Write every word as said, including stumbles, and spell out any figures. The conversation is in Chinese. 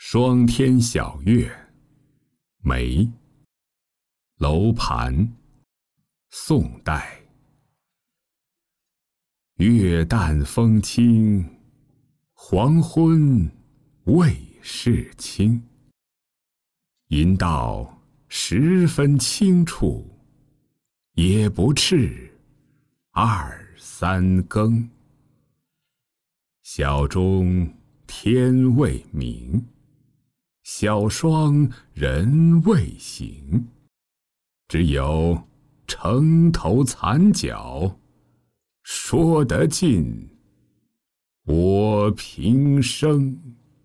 霜天晓月，梅。楼盘，宋代。月淡风轻，黄昏未是清。吟到十分清处，也不啻二三更。晓中天未明，晓霜人未醒。只有城头残角，说得尽我平生。